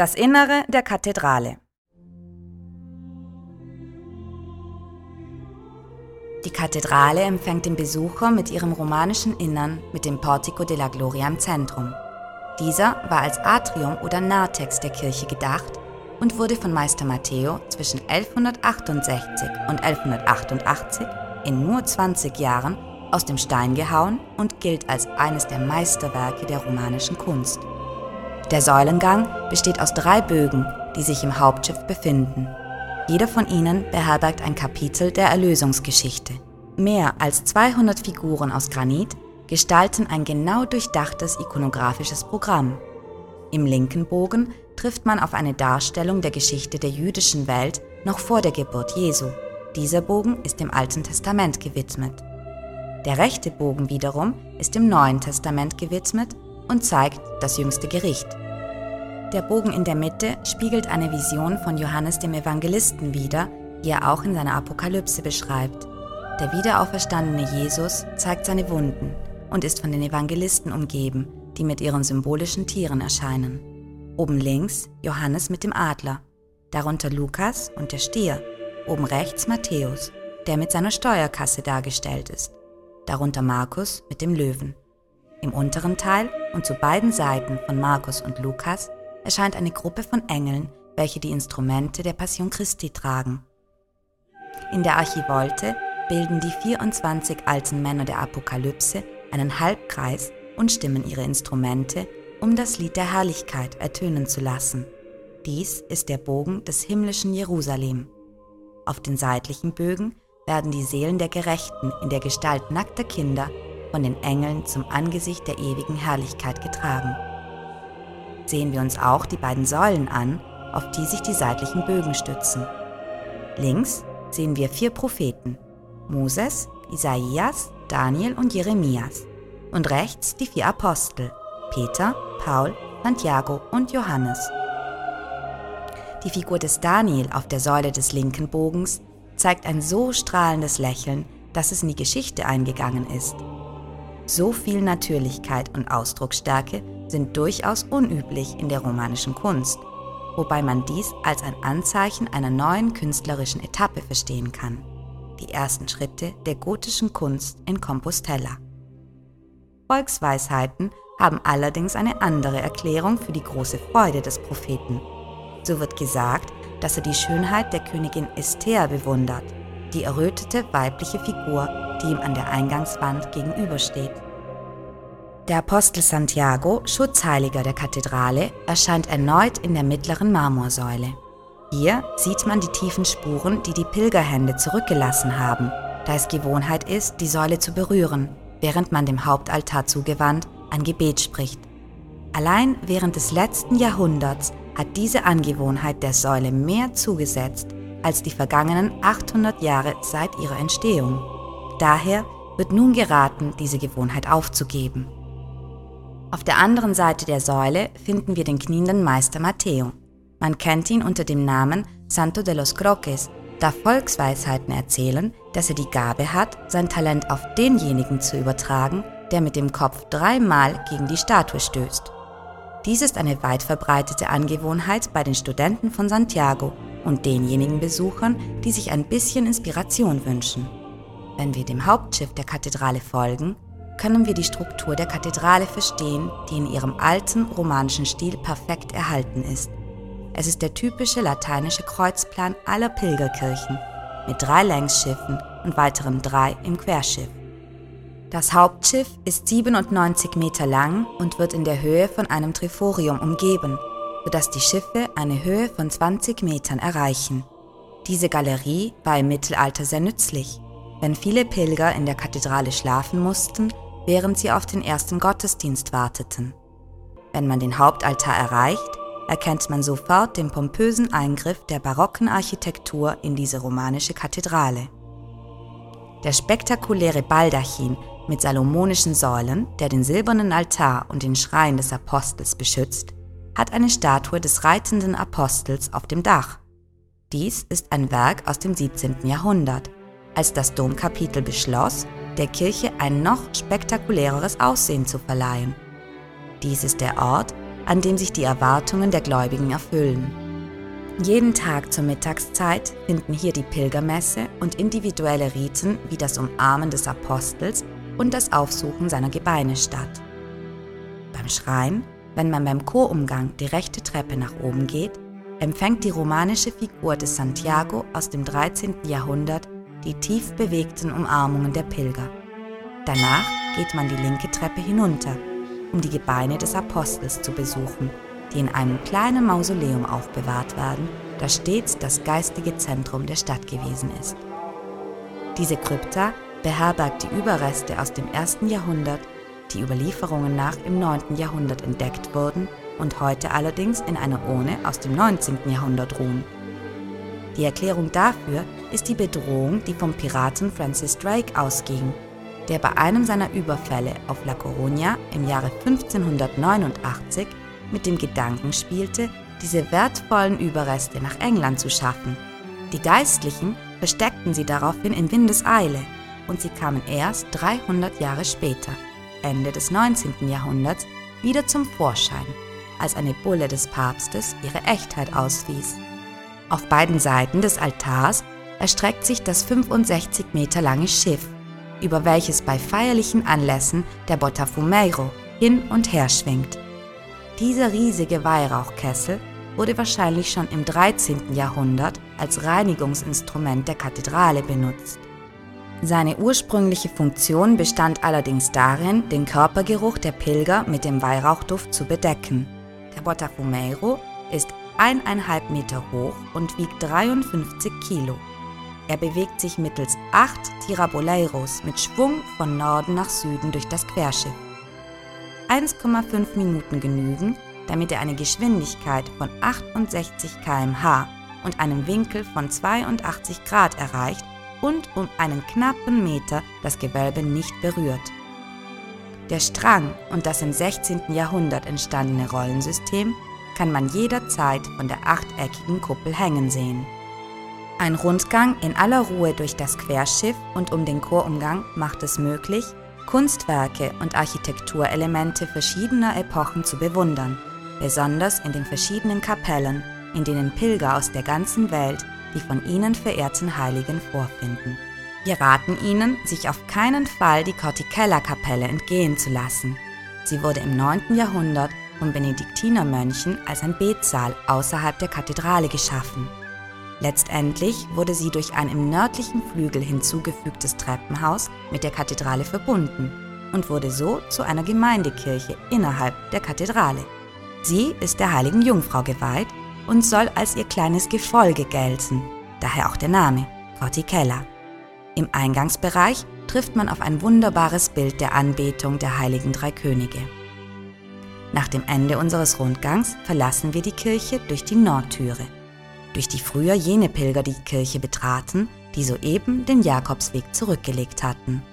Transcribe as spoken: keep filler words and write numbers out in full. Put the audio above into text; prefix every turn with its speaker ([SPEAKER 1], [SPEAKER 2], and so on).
[SPEAKER 1] Das Innere der Kathedrale. Die Kathedrale empfängt den Besucher mit ihrem romanischen Innern mit dem Portico della Gloria im Zentrum. Dieser war als Atrium oder Narthex der Kirche gedacht und wurde von Meister Matteo zwischen elfhundertachtundsechzig und elfhundertachtundachtzig in nur zwanzig Jahren aus dem Stein gehauen und gilt als eines der Meisterwerke der romanischen Kunst. Der Säulengang besteht aus drei Bögen, die sich im Hauptschiff befinden. Jeder von ihnen beherbergt ein Kapitel der Erlösungsgeschichte. Mehr als zweihundert Figuren aus Granit gestalten ein genau durchdachtes ikonografisches Programm. Im linken Bogen trifft man auf eine Darstellung der Geschichte der jüdischen Welt noch vor der Geburt Jesu. Dieser Bogen ist dem Alten Testament gewidmet. Der rechte Bogen wiederum ist dem Neuen Testament gewidmet und zeigt das jüngste Gericht. Der Bogen in der Mitte spiegelt eine Vision von Johannes dem Evangelisten wider, die er auch in seiner Apokalypse beschreibt. Der wiederauferstandene Jesus zeigt seine Wunden und ist von den Evangelisten umgeben, die mit ihren symbolischen Tieren erscheinen. Oben links Johannes mit dem Adler, darunter Lukas und der Stier, oben rechts Matthäus, der mit seiner Steuerkasse dargestellt ist, darunter Markus mit dem Löwen. Im unteren Teil und zu beiden Seiten von Markus und Lukas erscheint eine Gruppe von Engeln, welche die Instrumente der Passion Christi tragen. In der Archivolte bilden die vierundzwanzig alten Männer der Apokalypse einen Halbkreis und stimmen ihre Instrumente, um das Lied der Herrlichkeit ertönen zu lassen. Dies ist der Bogen des himmlischen Jerusalem. Auf den seitlichen Bögen werden die Seelen der Gerechten in der Gestalt nackter Kinder von den Engeln zum Angesicht der ewigen Herrlichkeit getragen. Sehen wir uns auch die beiden Säulen an, auf die sich die seitlichen Bögen stützen. Links sehen wir vier Propheten: Moses, Isaias, Daniel und Jeremias. Und rechts die vier Apostel: Peter, Paul, Santiago und Johannes. Die Figur des Daniel auf der Säule des linken Bogens zeigt ein so strahlendes Lächeln, dass es in die Geschichte eingegangen ist. So viel Natürlichkeit und Ausdrucksstärke sind durchaus unüblich in der romanischen Kunst, wobei man dies als ein Anzeichen einer neuen künstlerischen Etappe verstehen kann. Die ersten Schritte der gotischen Kunst in Compostela. Volksweisheiten haben allerdings eine andere Erklärung für die große Freude des Propheten. So wird gesagt, dass er die Schönheit der Königin Esther bewundert, die errötete weibliche Figur, die ihm an der Eingangswand gegenübersteht. Der Apostel Santiago, Schutzheiliger der Kathedrale, erscheint erneut in der mittleren Marmorsäule. Hier sieht man die tiefen Spuren, die die Pilgerhände zurückgelassen haben, da es Gewohnheit ist, die Säule zu berühren, während man dem Hauptaltar zugewandt ein Gebet spricht. Allein während des letzten Jahrhunderts hat diese Angewohnheit der Säule mehr zugesetzt als die vergangenen achthundert Jahre seit ihrer Entstehung. Daher wird nun geraten, diese Gewohnheit aufzugeben. Auf der anderen Seite der Säule finden wir den knienden Meister Matteo. Man kennt ihn unter dem Namen Santo de los Croques, da Volksweisheiten erzählen, dass er die Gabe hat, sein Talent auf denjenigen zu übertragen, der mit dem Kopf dreimal gegen die Statue stößt. Dies ist eine weit verbreitete Angewohnheit bei den Studenten von Santiago und denjenigen Besuchern, die sich ein bisschen Inspiration wünschen. Wenn wir dem Hauptschiff der Kathedrale folgen, können wir die Struktur der Kathedrale verstehen, die in ihrem alten romanischen Stil perfekt erhalten ist. Es ist der typische lateinische Kreuzplan aller Pilgerkirchen mit drei Längsschiffen und weiteren drei im Querschiff. Das Hauptschiff ist siebenundneunzig Meter lang und wird in der Höhe von einem Triforium umgeben, sodass die Schiffe eine Höhe von zwanzig Metern erreichen. Diese Galerie war im Mittelalter sehr nützlich, wenn viele Pilger in der Kathedrale schlafen mussten, während sie auf den ersten Gottesdienst warteten. Wenn man den Hauptaltar erreicht, erkennt man sofort den pompösen Eingriff der barocken Architektur in diese romanische Kathedrale. Der spektakuläre Baldachin mit salomonischen Säulen, der den silbernen Altar und den Schrein des Apostels beschützt, hat eine Statue des reitenden Apostels auf dem Dach. Dies ist ein Werk aus dem siebzehnten Jahrhundert, als das Domkapitel beschloss, der Kirche ein noch spektakuläreres Aussehen zu verleihen. Dies ist der Ort, an dem sich die Erwartungen der Gläubigen erfüllen. Jeden Tag zur Mittagszeit finden hier die Pilgermesse und individuelle Riten wie das Umarmen des Apostels und das Aufsuchen seiner Gebeine statt. Beim Schrein, wenn man beim Chorumgang die rechte Treppe nach oben geht, empfängt die romanische Figur des Santiago aus dem dreizehnten Jahrhundert die tief bewegten Umarmungen der Pilger. Danach geht man die linke Treppe hinunter, um die Gebeine des Apostels zu besuchen, die in einem kleinen Mausoleum aufbewahrt werden, das stets das geistige Zentrum der Stadt gewesen ist. Diese Krypta beherbergt die Überreste aus dem ersten Jahrhundert, die Überlieferungen nach im neunten Jahrhundert entdeckt wurden und heute allerdings in einer Urne aus dem neunzehnten Jahrhundert ruhen. Die Erklärung dafür ist die Bedrohung, die vom Piraten Francis Drake ausging, der bei einem seiner Überfälle auf La Coruña im Jahre fünfzehnhundertneunundachtzig mit dem Gedanken spielte, diese wertvollen Überreste nach England zu schaffen. Die Geistlichen versteckten sie daraufhin in Windeseile und sie kamen erst dreihundert Jahre später, Ende des neunzehnten Jahrhunderts, wieder zum Vorschein, als eine Bulle des Papstes ihre Echtheit auswies. Auf beiden Seiten des Altars erstreckt sich das fünfundsechzig Meter lange Schiff, über welches bei feierlichen Anlässen der Botafumeiro hin und her schwingt. Dieser riesige Weihrauchkessel wurde wahrscheinlich schon im dreizehnten Jahrhundert als Reinigungsinstrument der Kathedrale benutzt. Seine ursprüngliche Funktion bestand allerdings darin, den Körpergeruch der Pilger mit dem Weihrauchduft zu bedecken. Der Botafumeiro ist eineinhalb Meter hoch und wiegt dreiundfünfzig Kilo. Er bewegt sich mittels acht Tiraboleiros mit Schwung von Norden nach Süden durch das Querschiff. eins Komma fünf Minuten genügen, damit er eine Geschwindigkeit von achtundsechzig Kilometer pro Stunde und einen Winkel von zweiundachtzig Grad erreicht und um einen knappen Meter das Gewölbe nicht berührt. Der Strang und das im sechzehnten Jahrhundert entstandene Rollensystem kann man jederzeit von der achteckigen Kuppel hängen sehen. Ein Rundgang in aller Ruhe durch das Querschiff und um den Chorumgang macht es möglich, Kunstwerke und Architekturelemente verschiedener Epochen zu bewundern, besonders in den verschiedenen Kapellen, in denen Pilger aus der ganzen Welt die von ihnen verehrten Heiligen vorfinden. Wir raten Ihnen, sich auf keinen Fall die Corticella-Kapelle entgehen zu lassen. Sie wurde im neunten Jahrhundert von Benediktinermönchen als ein Betsaal außerhalb der Kathedrale geschaffen. Letztendlich wurde sie durch ein im nördlichen Flügel hinzugefügtes Treppenhaus mit der Kathedrale verbunden und wurde so zu einer Gemeindekirche innerhalb der Kathedrale. Sie ist der heiligen Jungfrau geweiht und soll als ihr kleines Gefolge gelten, daher auch der Name Corticella. Im Eingangsbereich trifft man auf ein wunderbares Bild der Anbetung der heiligen drei Könige. Nach dem Ende unseres Rundgangs verlassen wir die Kirche durch die Nordtüre, durch die früher jene Pilger die Kirche betraten, die soeben den Jakobsweg zurückgelegt hatten.